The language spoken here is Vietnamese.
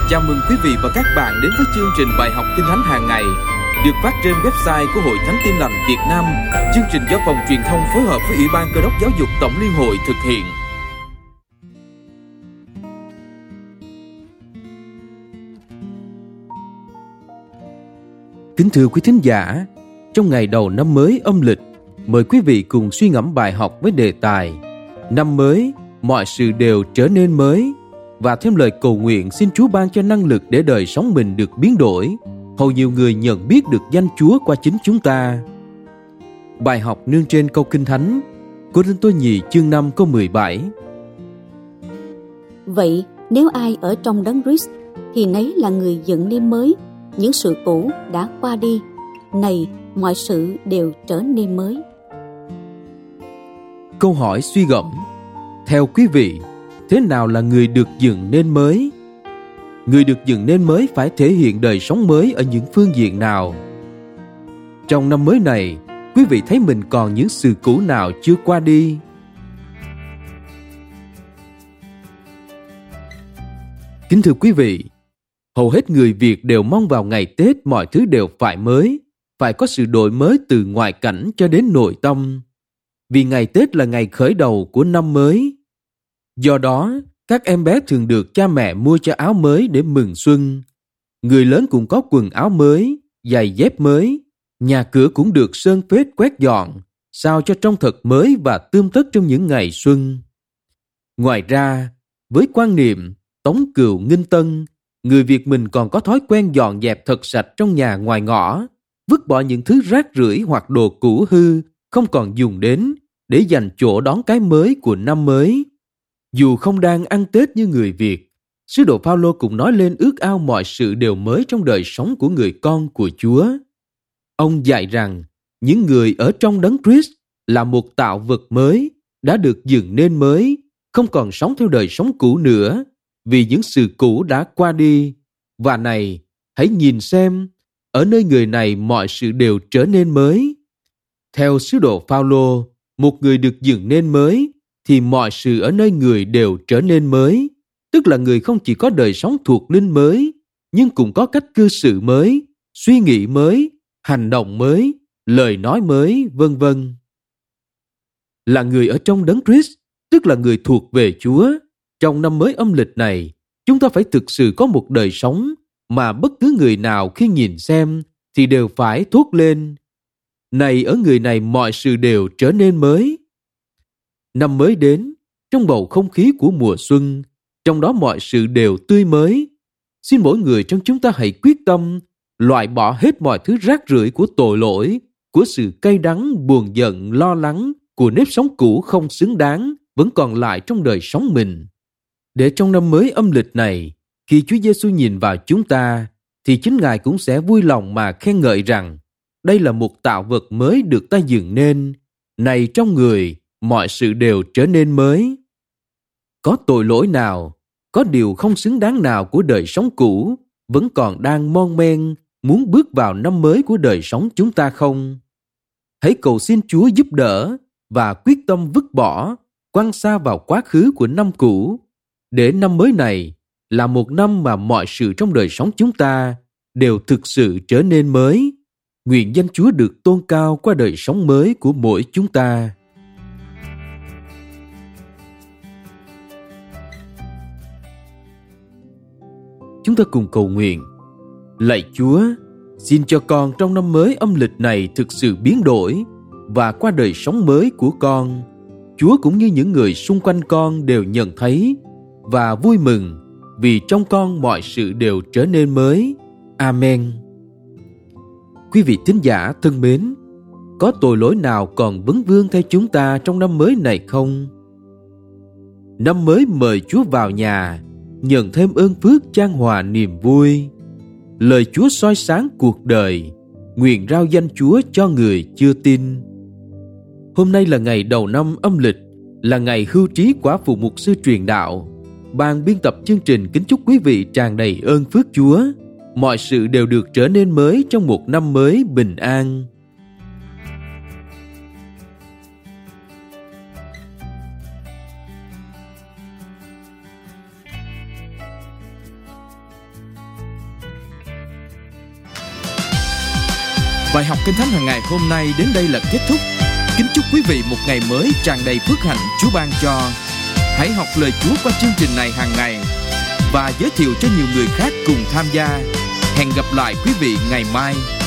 Chào mừng quý vị và các bạn đến với chương trình bài học Kinh Thánh hàng ngày được phát trên website của Hội Thánh Tin Lành Việt Nam. Chương trình do Phòng Truyền thông phối hợp với Ủy ban Cơ đốc Giáo dục Tổng Liên hội thực hiện. Kính thưa quý thính giả, trong ngày đầu năm mới âm lịch, mời quý vị cùng suy ngẫm bài học với đề tài Năm mới, mọi sự đều trở nên mới, và thêm lời cầu nguyện xin Chúa ban cho năng lực để đời sống mình được biến đổi, hầu nhiều người nhận biết được danh Chúa qua chính chúng ta. Bài học nương trên câu Kinh Thánh Cô-rinh-tô nhì chương 5 câu 17. Vậy nếu ai ở trong Đấng Christ thì nấy là người dựng nên mới, những sự cũ đã qua đi, này mọi sự đều trở nên mới. Câu hỏi suy gẫm: theo quý vị, thế nào là người được dựng nên mới? Người được dựng nên mới phải thể hiện đời sống mới ở những phương diện nào? Trong năm mới này, quý vị thấy mình còn những sự cũ nào chưa qua đi? Kính thưa quý vị, hầu hết người Việt đều mong vào ngày Tết mọi thứ đều phải mới, phải có sự đổi mới từ ngoại cảnh cho đến nội tâm. Vì ngày Tết là ngày khởi đầu của năm mới. Do đó, các em bé thường được cha mẹ mua cho áo mới để mừng xuân. Người lớn cũng có quần áo mới, giày dép mới, nhà cửa cũng được sơn phết quét dọn, sao cho trông thật mới và tươm tất trong những ngày xuân. Ngoài ra, với quan niệm Tống Cựu Nghinh Tân, người Việt mình còn có thói quen dọn dẹp thật sạch trong nhà ngoài ngõ, vứt bỏ những thứ rác rưởi hoặc đồ cũ hư không còn dùng đến để dành chỗ đón cái mới của năm mới. Dù không đang ăn Tết như người Việt, sứ đồ Phaolô cũng nói lên ước ao mọi sự đều mới trong đời sống của người con của Chúa. Ông dạy rằng những người ở trong Đấng Christ là một tạo vật mới, đã được dựng nên mới, không còn sống theo đời sống cũ nữa, vì những sự cũ đã qua đi. Và này, hãy nhìn xem, ở nơi người này mọi sự đều trở nên mới. Theo sứ đồ Phaolô, một người được dựng nên mới, thì mọi sự ở nơi người đều trở nên mới, tức là người không chỉ có đời sống thuộc linh mới, nhưng cũng có cách cư xử mới, suy nghĩ mới, hành động mới, lời nói mới, vân vân. Là người ở trong Đấng Christ, tức là người thuộc về Chúa. Trong năm mới âm lịch này, chúng ta phải thực sự có một đời sống mà bất cứ người nào khi nhìn xem thì đều phải thốt lên: này, ở người này mọi sự đều trở nên mới. Năm mới đến, trong bầu không khí của mùa xuân, trong đó mọi sự đều tươi mới. Xin mỗi người trong chúng ta hãy quyết tâm loại bỏ hết mọi thứ rác rưởi của tội lỗi, của sự cay đắng, buồn giận, lo lắng, của nếp sống cũ không xứng đáng vẫn còn lại trong đời sống mình. Để trong năm mới âm lịch này, khi Chúa Giêsu nhìn vào chúng ta, thì chính Ngài cũng sẽ vui lòng mà khen ngợi rằng đây là một tạo vật mới được ta dựng nên. Này, trong người mọi sự đều trở nên mới. Có tội lỗi nào, có điều không xứng đáng nào của đời sống cũ vẫn còn đang mon men muốn bước vào năm mới của đời sống chúng ta không? Hãy cầu xin Chúa giúp đỡ và quyết tâm vứt bỏ, quăng xa vào quá khứ của năm cũ, để năm mới này là một năm mà mọi sự trong đời sống chúng ta đều thực sự trở nên mới. Nguyện danh Chúa được tôn cao qua đời sống mới của mỗi chúng ta. Chúng ta cùng cầu nguyện. Lạy Chúa, xin cho con trong năm mới âm lịch này thực sự biến đổi, và qua đời sống mới của con, Chúa cũng như những người xung quanh con đều nhận thấy và vui mừng, vì trong con mọi sự đều trở nên mới. Amen. Quý vị thính giả thân mến, có tội lỗi nào còn vấn vương theo chúng ta trong năm mới này không? Năm mới mời Chúa vào nhà, nhận thêm ơn phước chan hòa niềm vui. Lời Chúa soi sáng cuộc đời, nguyện rao danh Chúa cho người chưa tin. Hôm nay là ngày đầu năm âm lịch, là ngày hưu trí quả phụ mục sư truyền đạo. Ban biên tập chương trình kính chúc quý vị tràn đầy ơn phước Chúa. Mọi sự đều được trở nên mới trong một năm mới bình an. Bài học Kinh Thánh hàng ngày hôm nay đến đây là kết thúc. Kính chúc quý vị một ngày mới tràn đầy phước hạnh Chúa ban cho. Hãy học lời Chúa qua chương trình này hàng ngày và giới thiệu cho nhiều người khác cùng tham gia. Hẹn gặp lại quý vị ngày mai.